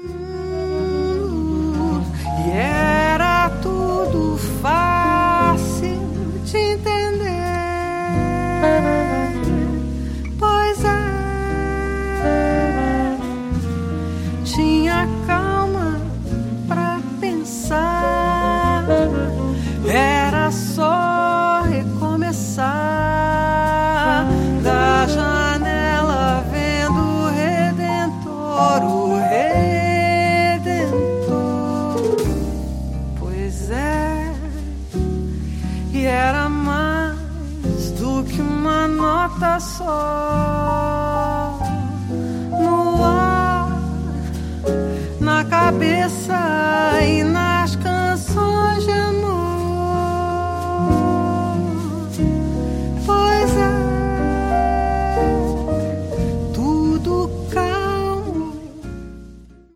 E era tudo fácil de entender. Pois é, tinha calma pra pensar. Era só recomeçar. Da janela vendo o Redentor, o Redentor. Pois é, e era mais do que uma nota só. No ar, na cabeça e nas canções de